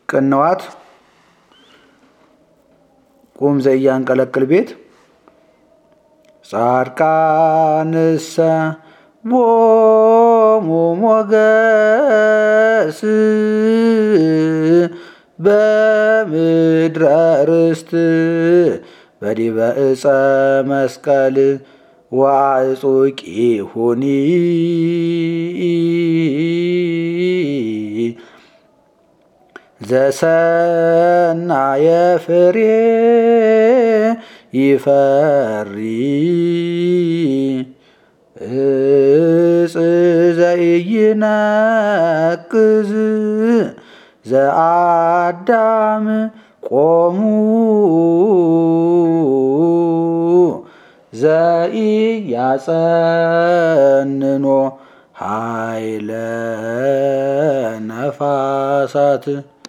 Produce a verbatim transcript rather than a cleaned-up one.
ቅንዋት ቁም ዘያንቀለቅል ቤት ጻድቃንሰ ቦሙ ሞገስ በምድረ ርስት በዲበ ዕፀ መስቀል ወአዕጹቂሁኒ ዘሰናየ ፍሬ ይፈሪ ዕፅ ዘኢይነቅዝ ዘአዳም ቆሙ ዘኢያጸንኖ ኃይለ ነፋሳት